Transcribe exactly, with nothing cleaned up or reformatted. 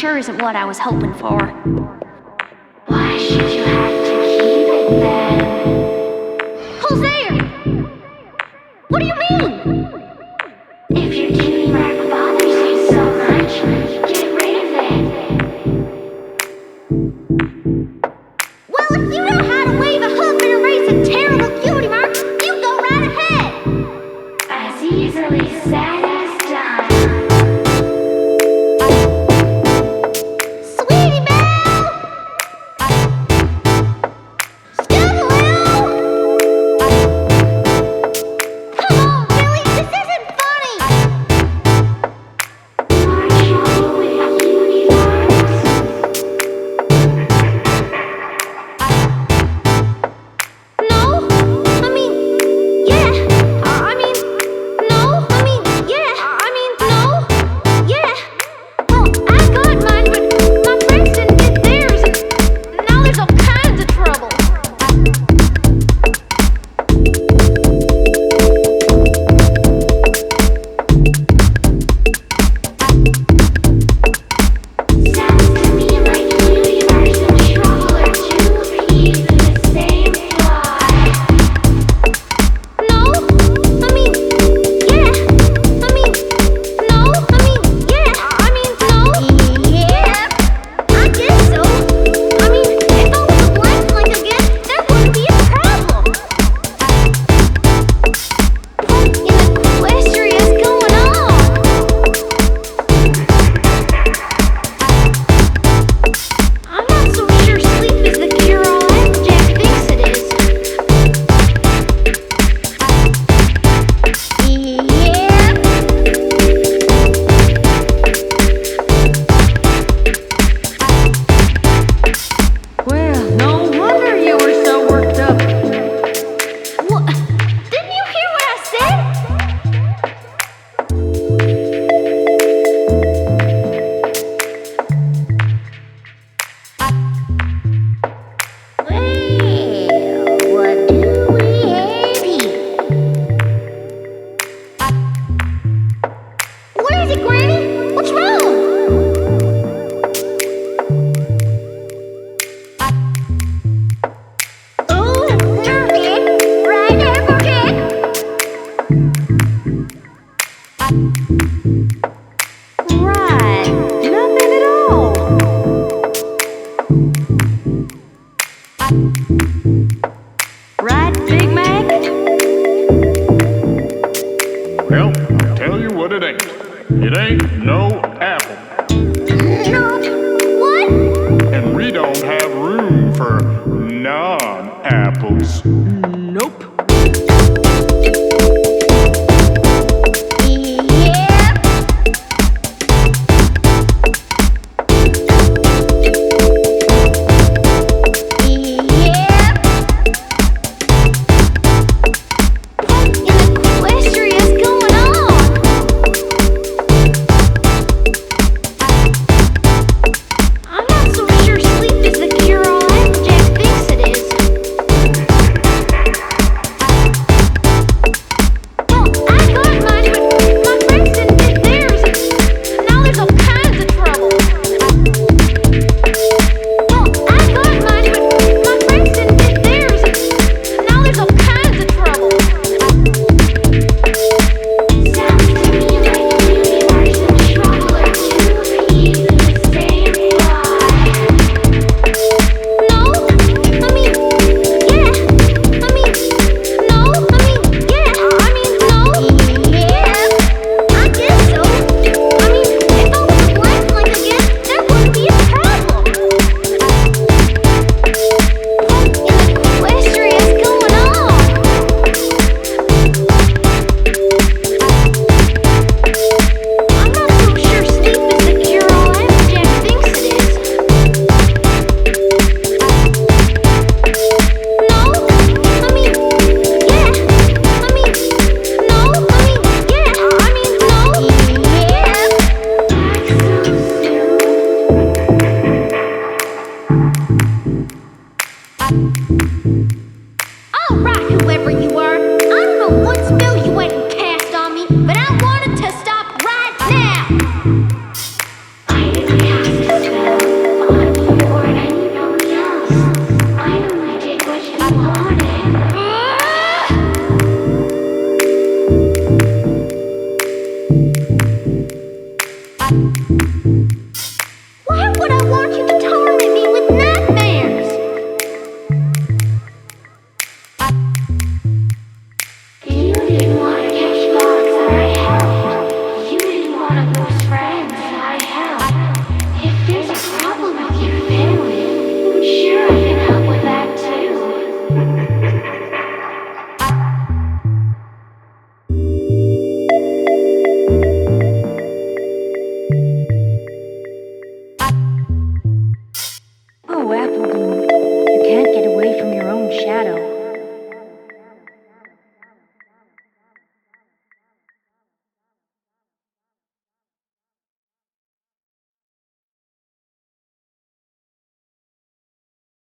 sure isn't what I was hoping for. Why should you have to keep it then? Who's there? What do you mean? If your cutie mark bothers you so much, get rid of it. Well, if you know how to wave a hoof and erase a terrible cutie mark, you go right ahead. As easily said as done. Sweetie Belle! Scoodaloo! Come on, Billy, this isn't funny! More trouble with cutie marks? No, I mean, yeah. I mean, no, I mean, yeah. I mean, no, yeah. Well, I got mine, but my friends didn't get theirs, and now there's all kinds of trouble. Sounds to me like cutie marks and trouble are two peas in the same fly. No, I mean, yeah. I mean, no, I mean, yeah. I mean, no. Yeah, I guess so. I mean, if I was a blank like again, there wouldn't be a problem. What in the equestria is going on? I'm not so sure sleep is the cure-all as Jack thinks it is. Well, no wonder you were so worked up. What? Didn't you hear what I said? Well, what do we have here? What is it, Granny? What's wrong? Oh, turkey! Right there, Bucket! Right, nothing at all. Right, Big Mac? Well, I'll tell you what it ain't. It ain't no apple. What? And we don't have room for non-apples. Nope. Yeah. Yeah. What in the equestria is going on? I'm not so sure sleep is the cure-all as Jack thinks it is. Well, I got mine, but my friends didn't get theirs, and now there's all kinds of trouble. Well, I got mine, but my friends didn't get theirs, and now there's all kinds of trouble. Sounds to me like cutie marks and trouble are two peas in the same fly. No, I mean, yeah. I mean, no, I mean, yeah. I mean, no. Yeah, I guess so. I mean, if I was a blank like again, there wouldn't be a problem. What in the equestria is going on? I'm not so sure sleep is the cure-all as Jack thinks it is. No, I mean, yeah. I mean, no, I mean, yeah. I mean, no. Yeah. All right, whoever you are, I don't know what spell you went and cast on me, but I want